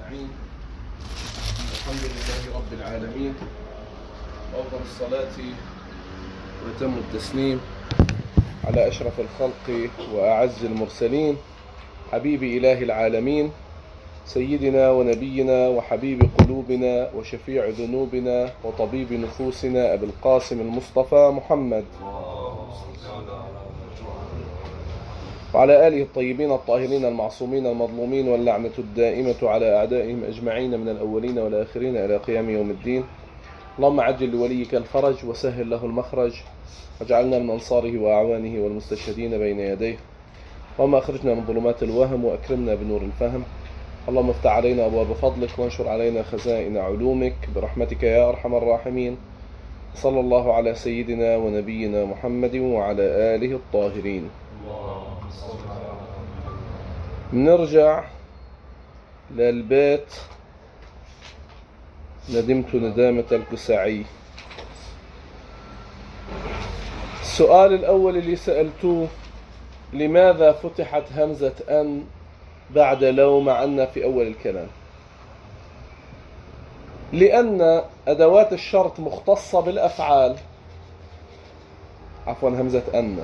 نستعين. الحمد لله رب العالمين، وأفضل الصلاة وأتم التسليم على أشرف الخلق وأعز المرسلين، حبيب إله العالمين، سيدنا ونبينا وحبيب قلوبنا وشفيع ذنوبنا وطبيب نفوسنا أبي القاسم المصطفى محمد، وعلى آله الطيبين الطاهرين المعصومين المظلومين، واللعنة الدائمة على أعدائهم أجمعين من الأولين والآخرين إلى قيام يوم الدين. اللهم عجل لوليك الفرج وسهل له المخرج، واجعلنا من أنصاره وأعوانه والمستشهدين بين يديه. اللهم أخرجنا من ظلمات الوهم وأكرمنا بنور الفهم. اللهم افتح علينا أبواب فضلك وانشر علينا خزائن علومك برحمتك يا أرحم الراحمين. صلى الله على سيدنا ونبينا محمد وعلى آله الطاهرين. نرجع للبيت ندمت ندامة الكسعي. السؤال الأول اللي سألتوه: لماذا فتحت همزة أن بعد لو مع أن في أول الكلام؟ لأن أدوات الشرط مختصة بالأفعال، عفوا همزة أن،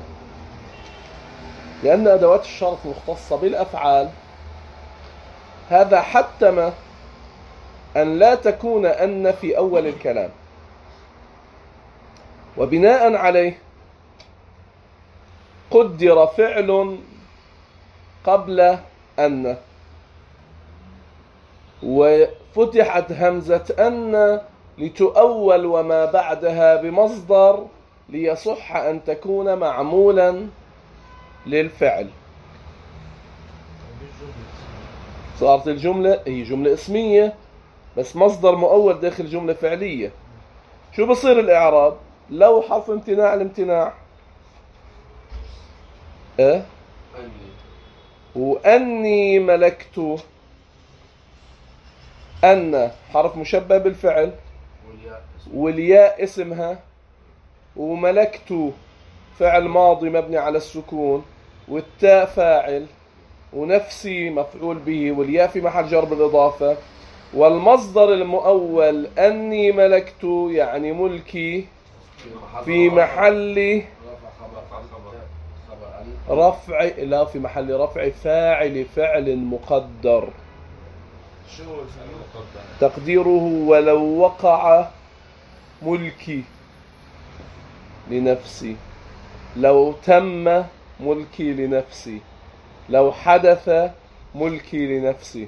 لأن أدوات الشرط مختصة بالأفعال، هذا حتم أن لا تكون أن في أول الكلام، وبناء عليه قدر فعل قبل أن، وفتحت همزة أن لتؤول وما بعدها بمصدر ليصح أن تكون معمولا للفعل. صارت الجملة هي جملة اسمية بس مصدر مؤول داخل جملة فعلية. شو بصير الإعراب؟ لو حرف امتناع الامتناع وأني ملكت، أن حرف مشبه بالفعل والياء اسمها، وملكت فعل ماضي مبني على السكون، والتاء فاعل، ونفسي مفعول به، والياء في محل جر بالإضافة، والمصدر المؤول أني ملكت يعني ملكي في محل رفع، لا في محل رفع فاعل فعل مقدر تقديره ولو وقع ملكي لنفسي، لو تم ملكي لنفسي، لو حدث ملكي لنفسي.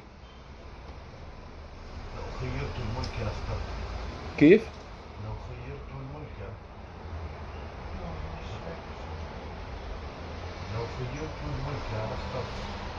لو خيرت الملك لاخترت. كيف؟ لو خيرت الملك لاخترت.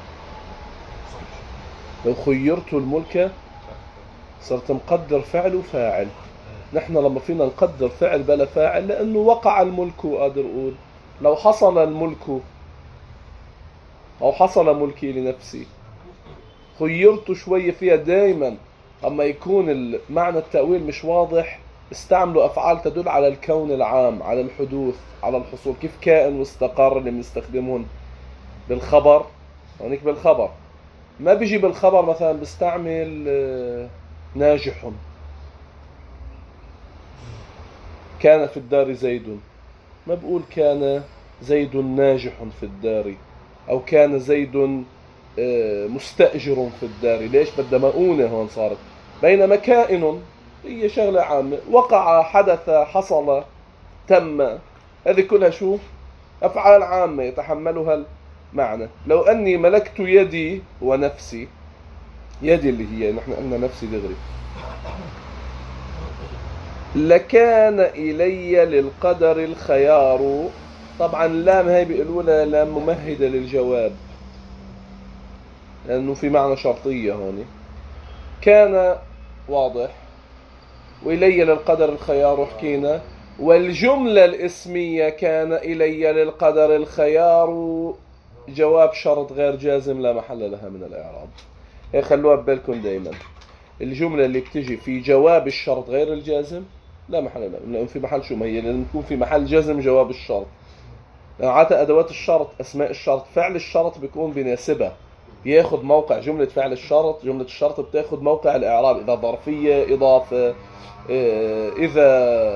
لو خيرت الملك صرت مقدر فعل وفاعل. نحن لما فينا نقدر فعل بلا فاعل لأنه وقع الملك، وقادر أقول لو حصل الملك أو حصل ملكي لنفسي. خيرت شوية فيها دائما أما يكون معنى التأويل مش واضح استعملوا أفعال تدل على الكون العام، على الحدوث، على الحصول، كيف كائن واستقر اللي بنستخدمهم بالخبر. هونيك بالخبر ما بيجي بالخبر مثلا بستعمل ناجح، كان في الدار زيد، ما بقول كان زيد ناجح في الدار، أو كان زيد مستأجر في الدار. ليش؟ بدها مؤونة هون صارت، بينما كائن هي شغلة عامة، وقع، حدث، حصل، تم، هذه كلها شو؟ أفعال عامة يتحملها المعنى. لو أني ملكت يدي ونفسي، يدي اللي هي نحن قلنا نفسي دغري، لكان إلي للقدر الخيار. طبعا لام هاي بيقولوا لها لام ممهدة للجواب لأنه في معنى شرطية هون. كان واضح، وإلي للقدر الخيار حكينا، والجملة الاسمية كان إلي للقدر الخيار جواب شرط غير جازم لا محل لها من الإعراب. هي خلوها ببالكم دايما، الجملة اللي بتجي في جواب الشرط غير الجازم لا محل لها، لأن في محل شو ما هي، لأن يكون في محل جزم جواب الشرط. عادة أدوات الشرط، أسماء الشرط، فعل الشرط بيكون بناسبة، بياخد موقع جملة فعل الشرط. جملة الشرط بتاخد موقع الإعراب إذا ظرفية، إضافة، إذا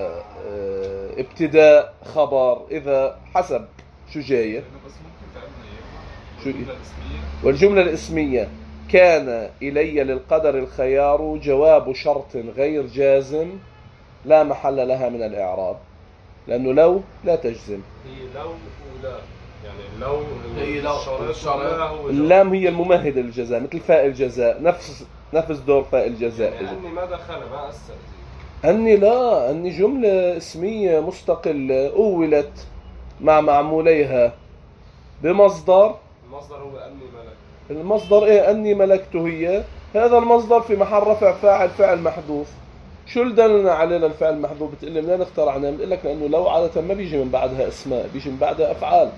ابتداء، خبر، إذا حسب شو جاية. بس ممكن تعملنا شو الجملة الاسمية. والجملة الاسمية كان إلي للقدر الخيار جواب شرط غير جازم لا محل لها من الإعراب، لأنه لو لا تجزم. هي لو ولا، يعني لو هي لو الشرط ولا هو اللام هي الممهدة للجزاء، مثل فاء الجزاء، نفس دور فاء الجزاء. يعني أني ما دخل ما أثر. أني لا، أني جملة اسمية مستقلة أولت مع معموليها بمصدر. المصدر هو أني ملك. المصدر إيه؟ أني ملكته. هي هذا المصدر في محل رفع فاعل، فعل محذوف. شو اللي دلنا علينا الفعل محذوف؟ بتقول لي منين اخترعناه؟ بقول لك لأنه لو عادة ما بيجي من بعدها اسماء، بيجي من بعدها أفعال.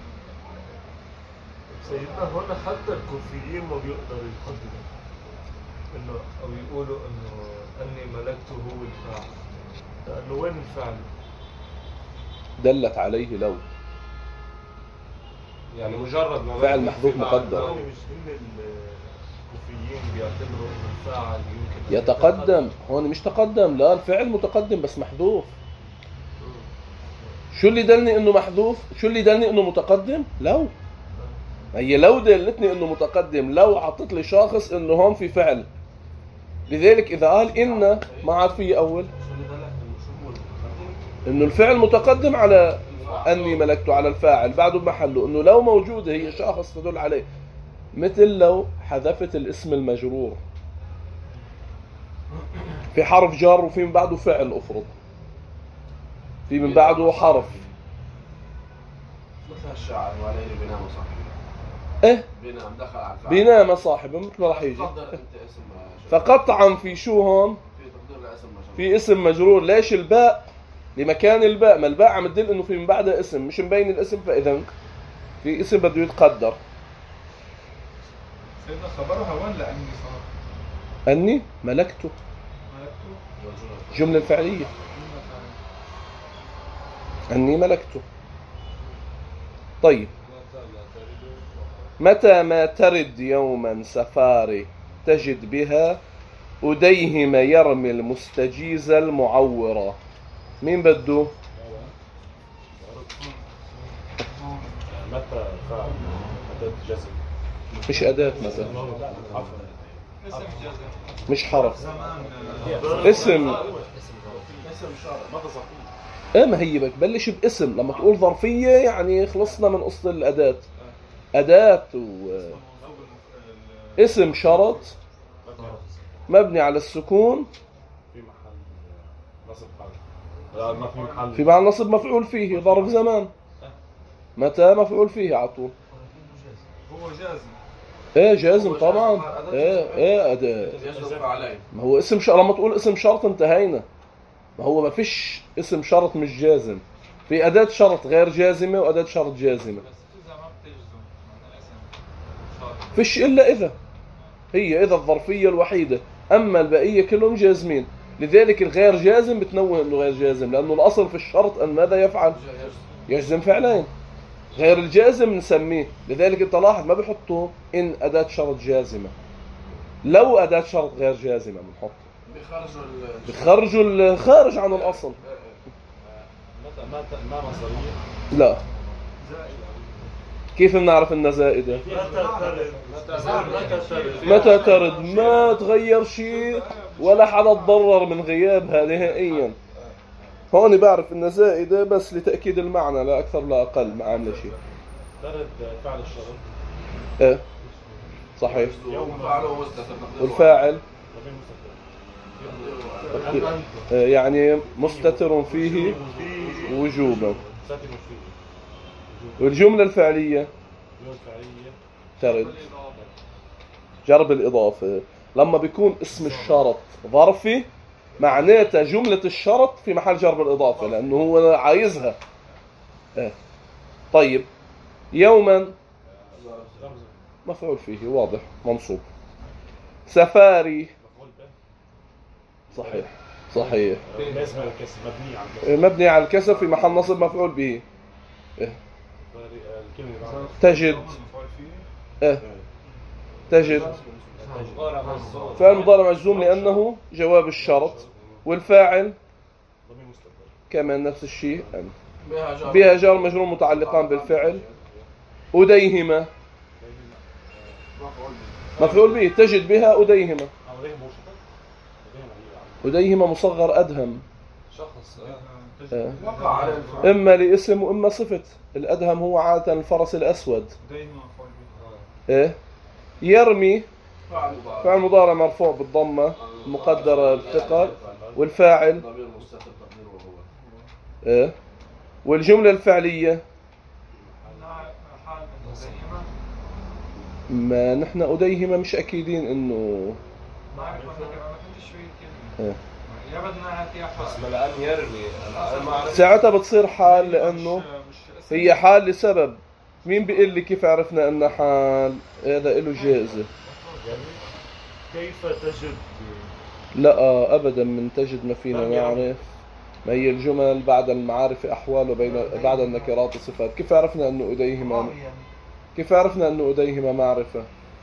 سيدنا هنا حتى الكوفيين ما بيقدروا يقدموا انه او يقولوا انه اني ملكته هو الفاعل، لانه وين الفعل؟ دلت عليه لو. يعني مجرد ما فعل ملك محذوف في بعد مقدر. لو. مش هن الكوفيين بيعتبروا انه الفاعل يمكن أن يتقدم. هون مش تقدم، لا الفعل متقدم بس محذوف. شو اللي دلني انه محذوف؟ شو اللي دلني انه متقدم؟ لو. هي لو دلتني انه متقدم، لو عطت لي شاخص انه هون في فعل. لذلك اذا قال ان ما عاد في اول انه الفعل متقدم على اني ملكته، على الفاعل بعده بمحله، انه لو موجوده هي شاخص تدل عليه. مثل لو حذفت الاسم المجرور في حرف جر وفي من بعده فعل، افرض في من بعده حرف. مثل الشاعر وليل بينام صاحبه. ايه بينام دخل على الفاعل. بينام صاحبه مثل ما راح يجي. تقدر انت اسم فقطعا في شو هون؟ في تقدير لاسم مجرور. في اسم مجرور. ليش الباء لمكان الباء؟ ما الباء عم تدل انه في من بعدها اسم، مش مبين الاسم، فاذا في اسم بده يتقدر. سيدنا خبرها وين لأني صار اني ملكته، ملكته جملة الفعلية. اني ملكته. طيب، متى ما ترد يوما سفاري تجد بها أديهم يرمي المستجيز المعورة. مين بده؟ متى فعل أداة جزم. مش أداة مثلا، اسم جزم مش حرف، زمان اسم. اسم شرط ما تصحيح. ايه ما هي بتبلش باسم. لما تقول ظرفية يعني خلصنا من قصة الأداة. أداة اسم شرط مبني على السكون في محل نصب حال. لا ما في محل. في معنى نصب مفعول فيه، ظرف زمان. متى مفعول فيه على طول. هو جازم. ايه جازم طبعا. ايه أداة. يجب عليه. ما هو اسم شرط. لما تقول اسم شرط انتهينا. ما هو ما فيش اسم شرط مش جازم. في أداة شرط غير جازمة وأداة شرط جازمة. بس إذا ما بتجزم معنى اسم شرط. فيش إلا إذا. هي إذا الظرفية الوحيدة، أما البقية كلهم جازمين. لذلك الغير جازم بتنوه إنه غير جازم، لأنه الأصل في الشرط أن ماذا يفعل؟ يجزم فعلين. غير الجازم نسميه. لذلك انت لاحظ ما بيحطوا إن أداة شرط جازمة. لو أداة شرط غير جازمة بنحط، بخرجوا الخارج عن الأصل. متى ما مصدرية. لا. كيف بنعرف انها زائدة؟ متى ترد ما تغير شيء ولا حدا تضرر من غيابها نهائيا. هون بعرف انها زائدة بس لتأكيد المعنى لا أكثر لا أقل، ما عاملة شيء. ترد فعل الشرط. ايه صحيح. يوم فعله مستتر. والفاعل مستتر. يعني مستتر فيه وجوبا. ساتر فيه. والجملة الفعلية الجملة الفعلية ترد جرب الإضافة. لما بيكون اسم الشرط ظرفي معناته جملة الشرط في محل جرب الإضافة، لأنه هو عايزها. طيب، يوما مفعول فيه واضح منصوب. سفاري صحيح صحيح اسم الكسر مبني على الكسر. مبني على الكسر في محل نصب مفعول به. الكلمة تجد تجد فعل مضارع مجزوم لأنه جواب الشرط. والفاعل كمان نفس الشيء بها جار مجرور متعلقان بالفعل. أديهما مفعول به، تجد بها أديهما. أديهما مصغر أدهم، إما لاسم وإما صفة. الأدهم هو عادة الفرس الأسود. يرمي فعل مضارع مرفوع بالضمة مقدرة بالثقل. والفاعل والجملة الفعلية ما نحن أديهما مش أكيدين إنه ساعتها بتصير حال، لأنه هي حال لسبب. مين بيقول لي كيف عرفنا أنها حال؟ هذا له جائزة. كيف تجد؟ لا أبدا من تجد ما فينا نعرف. ما هي الجمل بعد المعارف أحوال وبين بعد النكرات صفات. كيف عرفنا أنه أديهما؟ كيف عرفنا أنه أديهما معرفة؟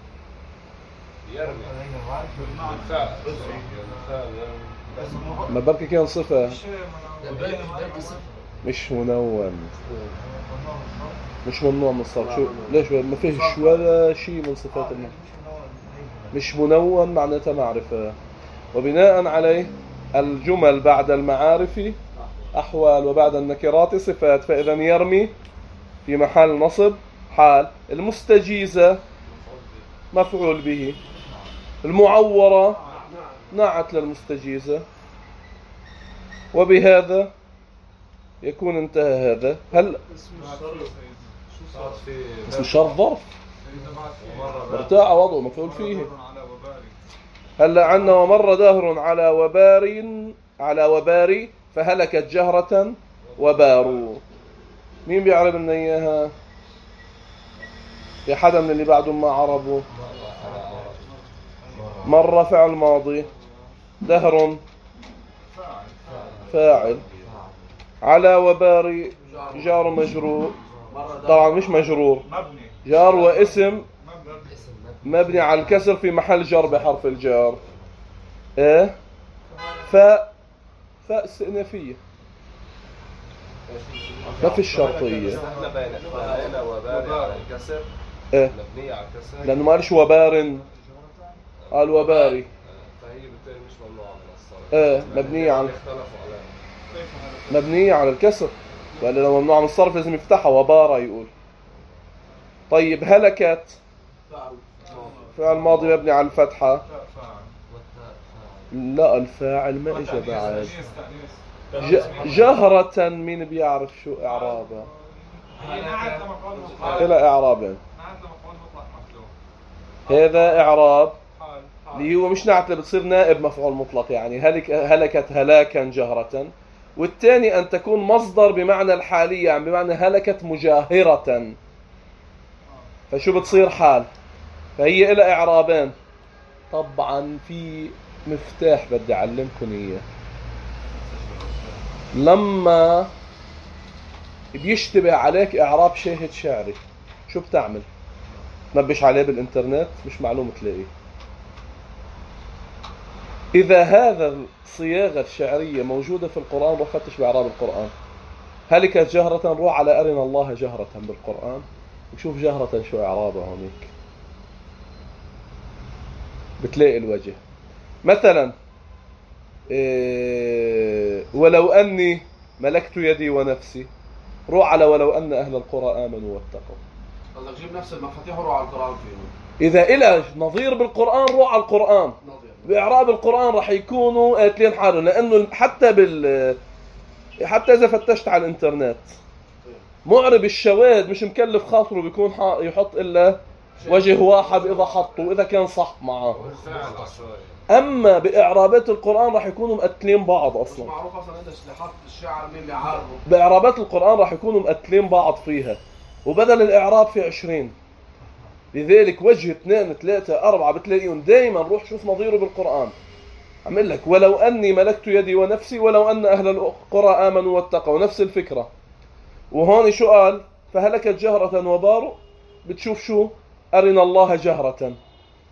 ما بركي كان صفة مش منون، مش ممنوع من الصرف. شو ليش ما فيهش ولا شيء من صفات الله؟ مش منون معناتها معرفة. وبناء عليه الجمل بعد المعارف أحوال وبعد النكرات صفات. فإذا يرمي في محل نصب حال. المستجيزة مفعول به. المعورة نعت للمستجيزة. وبهذا يكون انتهى هذا. هل اسم الشرط ظرف ارتاع وضعه مفعول فيه. هلا عنا ومر دهر على وباري فهلكت جهرة وباروا. مين بيعرف لنا اياها؟ في حدا من اللي بعدهم ما عربوا؟ مر فعل ماضي، دهر فاعل، على وباري جار مجرور. طبعا مش مجرور، جار واسم مبني على الكسر في محل جر بحرف الجار. فاء استئنافية ما في الشرطية. لأنه ما قالش وبار، قال وباري. فهي بالتالي مش ممنوعة من الصرف. مبنية على الكسر. ولا لو ممنوع من الصرف لازم يفتحها وبارا يقول. طيب هلكت فعل ماضي مبني على الفتحة. لا الفاعل ما اجى بعد. جهرة مين بيعرف شو اعرابها؟ الى اعرابين. هذا اعراب اللي هو مش نعت، بتصير نائب مفعول مطلق. يعني هلكت هلاكا جهرة. والثاني أن تكون مصدر بمعنى الحالية، يعني بمعنى هلكت مجاهرة. فشو بتصير حال. فهي إلى إعرابين. طبعا في مفتاح بدي أعلمكم إياه. لما بيشتبه عليك إعراب شاهد شعري شو بتعمل؟ تنبش عليه بالإنترنت مش معلوم تلاقيه. إذا هذا الصياغة الشعرية موجودة في القرآن روح فتش بإعراب القرآن. هلكت جهرة روح على أرنا الله جهرة بالقرآن وشوف جهرة شو إعرابها هونيك بتلاقي الوجه. مثلا ولو أني ملكت يدي ونفسي روح على ولو أن أهل القرى آمنوا واتقوا. قصدك جيب نفس المفاتيح وروح على القرآن فيهم. إذا إلى نظير بالقرآن روح على القرآن. بإعراب القرآن راح يكونوا قاتلين حالهم. لأنه حتى إذا فتشت على الإنترنت معرب الشواذ مش مكلف خاطره بيكون يحط إلا وجه واحد إذا حطه إذا كان صح معه. أما بإعرابات القرآن راح يكونوا مقتلين بعض أصلا. معروف أصلا إن حط الشعر مين اللي عارفه. بإعرابات القرآن راح يكونوا مقتلين بعض فيها. وبدل الإعراب في 20. لذلك وجه 2 3 4 بتلاقيهم دايما روح شوف نظيره بالقرآن. عمل لك ولو أني ملكت يدي ونفسي ولو أن أهل القرى آمنوا واتقوا نفس الفكرة. وهون شو قال؟ فهلكت جهرة وباروا. بتشوف شو أرنا الله جهرة.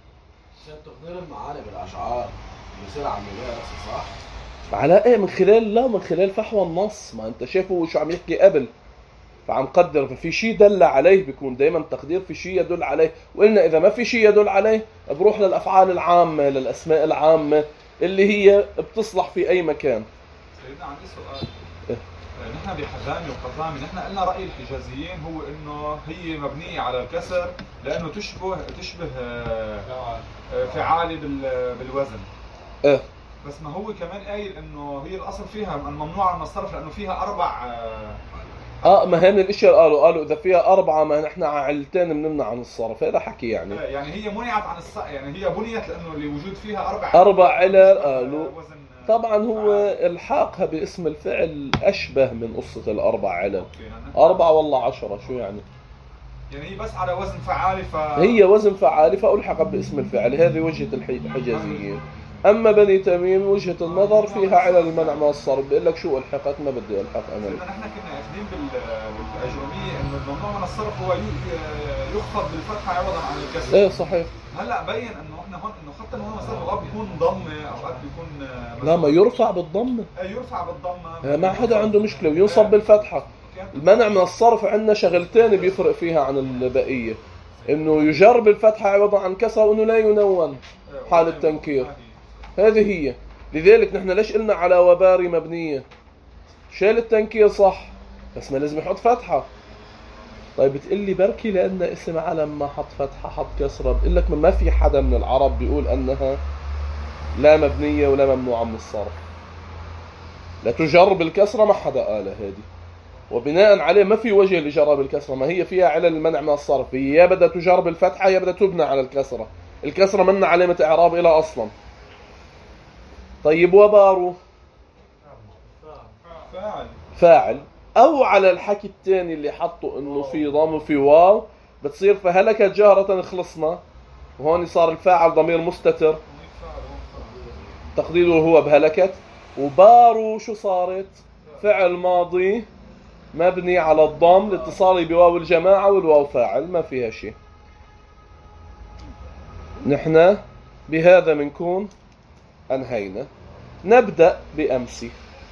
عشان تقدير المعاني بالاشعار بيصير عمليه صح؟ على ايه؟ من خلال فحوى النص. ما انت شايفه شو عم يحكي قبل، فعم قدر. ففي شيء دل عليه، بيكون دائما تقدير في شيء يدل عليه. وقلنا اذا ما في شيء يدل عليه بروح للافعال العامه، للاسماء العامه اللي هي بتصلح في اي مكان. سيدنا عندي سؤال. نحن بحزامي وقزامي نحن قلنا رأي الحجازيين هو انه هي مبنية على الكسر لانه تشبه فعالي بالوزن. بس ما هو كمان قايل انه هي الاصل فيها ممنوعة من الصرف لانه فيها 4 ما هي من الاشياء قالوا اذا فيها 4 ما نحن علتين بنمنع عن الصرف. هذا حكي يعني. يعني هي منعت عن يعني هي بنيت لانه لوجود فيها 4 علل قالوا. طبعا هو الحاقها باسم الفعل اشبه من قصة ال4 علل. 4 والله 10 شو يعني؟ يعني هي بس على وزن فعالي هي وزن فعالي فألحقت باسم الفعل. هذه وجهة الحجازيين. أما بني تميم وجهة النظر فيها علل المنع من الصرف. بيقول لك شو ألحقت؟ ما بدي ألحق أنا. نحن كنا أخذين بالأجرومية إنه الممنوع من الصرف هو يخفض بالفتحة عوضا عن الكسر. إيه صحيح. هلا بين إنه إحنا هون إنه حتى الممنوع من الصرف أوقات بيكون ضمة أوقات بيكون لا ما يرفع بالضمة. يرفع بالضمة. ما حدا عنده مشكلة وينصب بالفتحة. المنع من الصرف عندنا شغلتين بيفرق فيها عن البقية، إنه يجر بالفتحة عوضا عن كسر، وإنه لا ينون حال التنكير. هذه هي. لذلك نحن ليش قلنا على وباري مبنية؟ شيل التنكير صح بس ما لازم يحط فتحة. طيب بتقلي بركي لأن اسم علم ما حط فتحة حط كسرة. بقول لك ما في حدا من العرب بيقول أنها لا مبنية ولا ممنوعة من الصرف. لا تجر بالكسرة ما حدا قال هذه. وبناء عليه ما في وجه لجرها بالكسرة. ما هي فيها علل المنع من الصرف. هي يا بدها تجر بالفتحة يا بدها تبنى على الكسرة. الكسرة منها علامة إعراب إلى أصلا. طيب وبارو فاعل. أو على الحكي الثاني اللي حطوا إنه في ضم وفي واو بتصير فهلكت جهرة. خلصنا وهون صار الفاعل ضمير مستتر تقديره هو بهلكت. وبارو شو صارت؟ فعل ماضي مبني على الضم لاتصاله بواو الجماعة والواو فاعل ما فيها شيء. نحن بهذا منكون أنهينا. نبدأ بأمسي.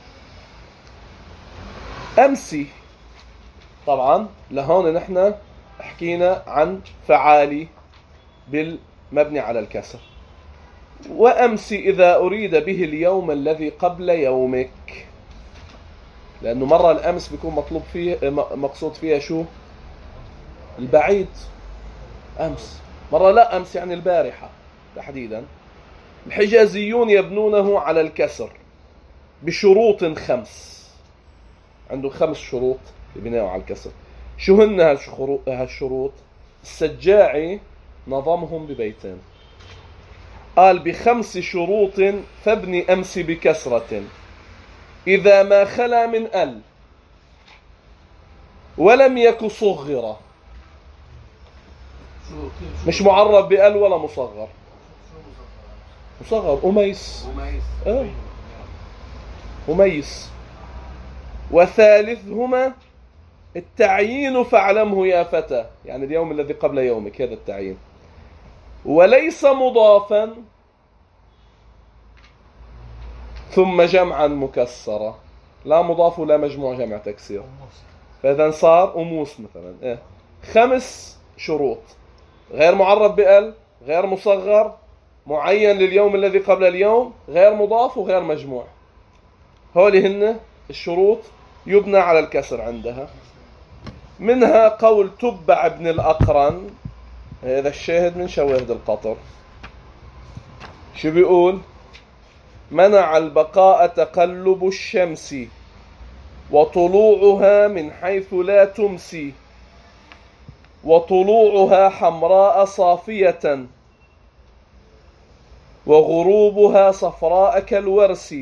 أمسي طبعا لهون نحن حكينا عن فعالي بالمبني على الكسر. وأمسي إذا أريد به اليوم الذي قبل يومك، لأنه مرة الأمس بيكون مطلوب فيه مقصود فيها شو؟ البعيد أمس. مرة لا أمس يعني البارحة تحديدا. الحجازيون يبنونه على الكسر بشروط 5. عنده 5 شروط لبناءه على الكسر. شو هن هالشروط؟ السجاعي نظمهم ببيتين. قال ب5 شروط فابني أمس بكسرة إذا ما خلا من ال ولم يك صغرة. مش معرب بال ولا مصغر. مصغر أميس. أميس. وثالثهما التعيين فاعلمه يا فتى، يعني اليوم الذي قبل يومك هذا التعيين. وليس مضافا ثم جمعا مكسرة. لا مضاف ولا مجموع جمع تكسير. فإذا صار أموس مثلا. 5 شروط: غير معرب بال، غير مصغر، معين لليوم الذي قبل اليوم، غير مضاف، وغير مجموع. هولي هن الشروط يبنى على الكسر عندها. منها قول تبع ابن الأقرن. هذا الشاهد من شواهد القطر. شو بيقول؟ منع البقاء تقلب الشمس وطلوعها من حيث لا تمسي وطلوعها حمراء صافية وغروبها صفراء كالورس.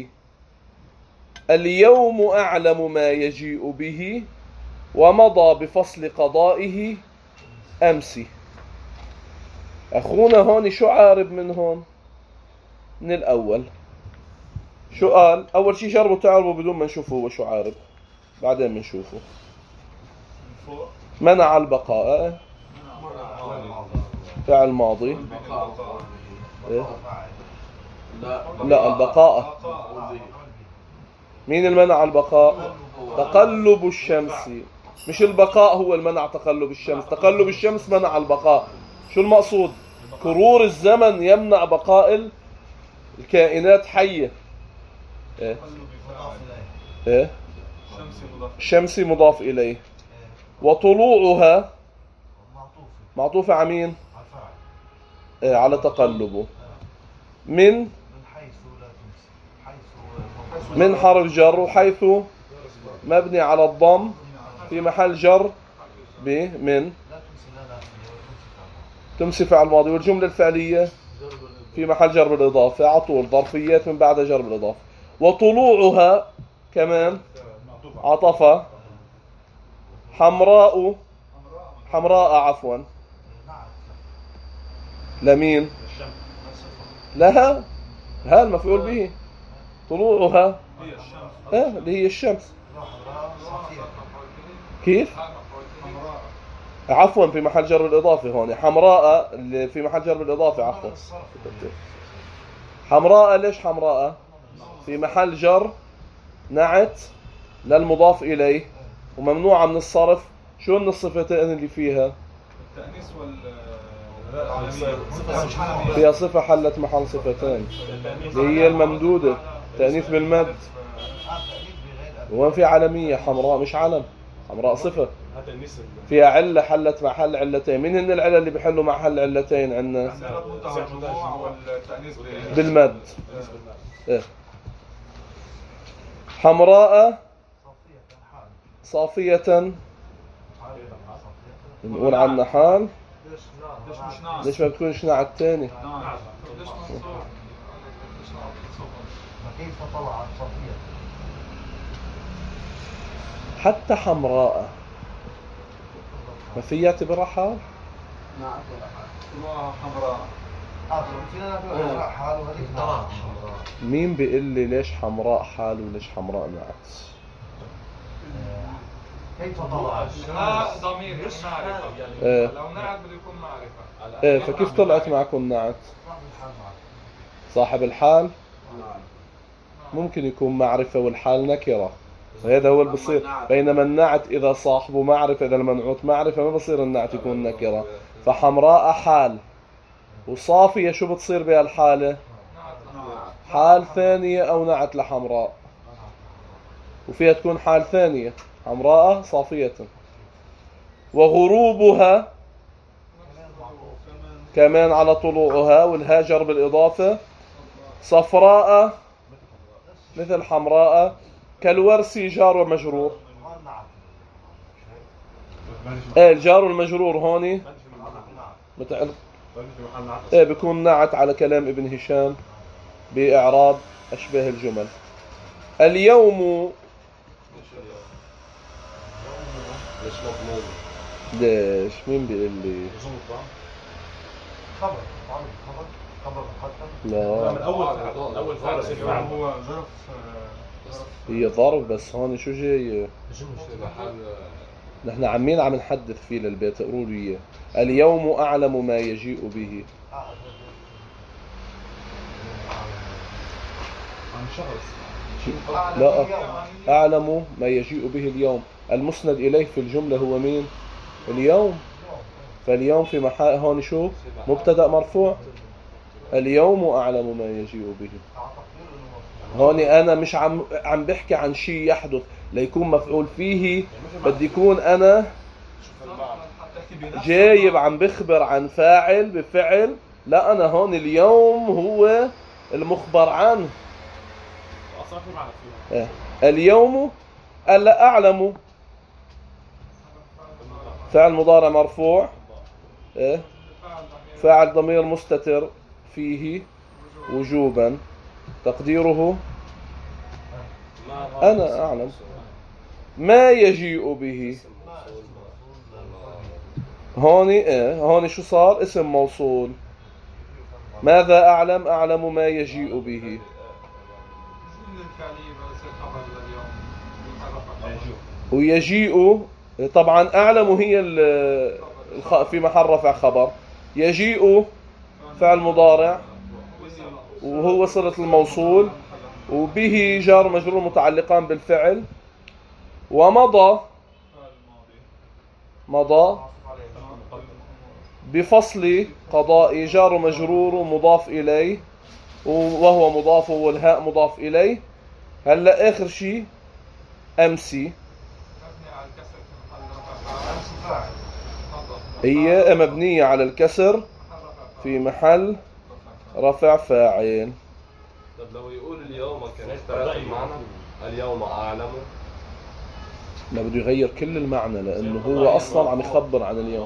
اليوم أعلم ما يجيء به ومضى بفصل قضائه أمسي. أخونا هون شو عارب من هون؟ من الأول شو قال؟ أول شيء جربوا تعربوا بدون ما نشوفه هو شو عارب، بعدين بنشوفه. منع البقاء فعل ماضي إيه؟ لا البقاء. مين المنع البقاء؟ تقلب الشمس، مش البقاء هو المنع تقلب الشمس. تقلب الشمس منع البقاء. شو المقصود؟ مرور الزمن يمنع بقاء الكائنات حية. إيه؟ إيه؟ الشمس مضاف إليه، وطلوعها معطوفة على مين؟ إيه؟ على تقلبه. من حرف جر، وحيث مبني على الضم في محل جر بمن، تمسي فعل ماضي، والجملة الفعلية في محل جر بالإضافة على طول، ظرفيات من بعد جر بالإضافة. وطلوعها كمان عطفة. حمراء عفوا لمين؟ لها، ها المفعول به. طلوعها اللي هي الشمس. كيف؟ عفوا في محل جر بالإضافة هون. حمراء اللي في محل جر بالإضافة، عفوا. حمراء، ليش حمراء؟ في محل جر نعت للمضاف إليه وممنوعة من الصرف. شو من الصفتين اللي فيها؟ التأنيث فيها صفة حلت محل صفتين، اللي هي الممدودة، تأنيث بالمد. وين في علمية؟ حمراء مش علم، حمراء صفة فيها علة حلت محل علتين. من هن العلة اللي بيحلوا محل علتين عندنا؟ بالمد. إيه؟ حمراء صافية نقول عنها حال. ليش ما بتكونش نعت تاني؟ كيف طلعت صافية؟ حتى حمراء ما في يعتبرها حال؟ نعم حمراء. حال وهذه مين بيقول لي ليش حمراء حال وليش حمراء نعت؟ كيف طلعت؟ ضمير مش معرفة. إيه. لو نعت بده يكون معرفة. ايه، فكيف طلعت معكم نعت؟ صاحب الحال ممكن يكون معرفة والحال نكرة، فهذا هو اللي بصير. بينما النعت إذا صاحبه معرفة، إذا المنعوت معرفة، ما بصير النعت يكون نكرة. فحمراء حال، وصافية شو بتصير بها الحالة؟ حال ثانية أو نعت لحمراء، وفيها تكون حال ثانية حمراء صافية. وغروبها كمان على طلوعها، والهاجر بالإضافة. صفراء مثل حمراء. كالورسي جار ومجرور. الجار والمجرور هون متعلق بيكون نعت على كلام ابن هشام بإعراب أشباه الجمل. اليوم مش مضمون. ليش؟ مين بيقول لي؟ خبر مقدم. لا، من اول فعل هو ظرف. هي ظرف، بس هون شو جاي؟ نحن عم نحدث فيه للبيت، اقروا لي اياه. اليوم اعلم ما يجيء به. لا، اعلم ما يجيء به اليوم. المسند اليه في الجملة هو مين؟ اليوم. فاليوم في محل هون شو؟ مبتدأ مرفوع. اليوم اعلم ما يجيء به. هون انا مش عم بحكي عن شيء يحدث ليكون مفعول فيه، بدي يكون انا جايب عم بخبر عن فاعل بفعل. لا، انا هون اليوم هو المخبر عنه. اليوم ألا أعلم فعل مضارع مرفوع. فاعل ضمير مستتر فيه وجوبا، تقديره أنا أعلم. ما يجيء به هون شو صار؟ اسم موصول. ماذا أعلم؟ أعلم ما يجيء به. ويجيء طبعا أعلم هي في محل رفع خبر. يجيء فعل مضارع وهو صلة الموصول، وبه جار مجرور متعلقان بالفعل، ومضى مضى بفصل قضاء جار مجرور مضاف إليه وهو مضاف، والهاء مضاف إليه. هلا آخر شيء أمسي، هي مبنية على الكسر في محل رفع فاعل. طب لو يقول اليوم كانت ثلاث المعنى، اليوم أعلم، ما بده يغير كل المعنى لأنه هو أصلا عم يخبر عن اليوم.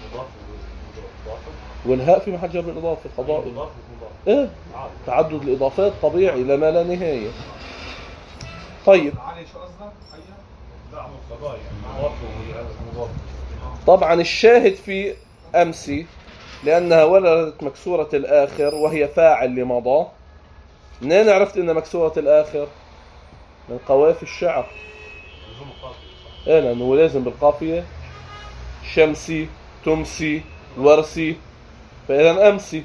والهاء في محل جر بالإضافة القضائي. إيه تعدد الإضافات طبيعي لما لا نهاية. طيب علي شو قصدك؟ دعم القضاء يعني مضاف. طبعا الشاهد في أمسي لأنها ولدت مكسورة الآخر وهي فاعل لمضى. منين عرفت إنها مكسورة الآخر؟ من قوافي الشعر. إيه لأنه لازم بالقافية، شمسي تمسي ورسي، فإذا أمسي.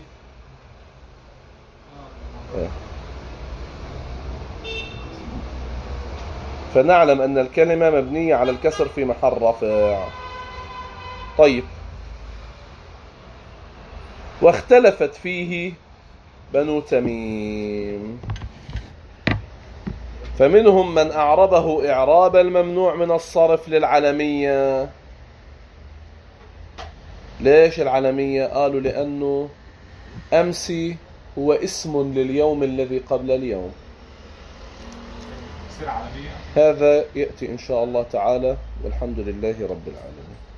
فنعلم أن الكلمة مبنية على الكسر في محل رفع. طيب، واختلفت فيه بنو تميم، فمنهم من أعربه إعراب الممنوع من الصرف للعلمية. ليش العلمية؟ قالوا لأنه أمسي هو اسم لليوم الذي قبل اليوم. تصير عالمية. هذا يأتي إن شاء الله تعالى، والحمد لله رب العالمين.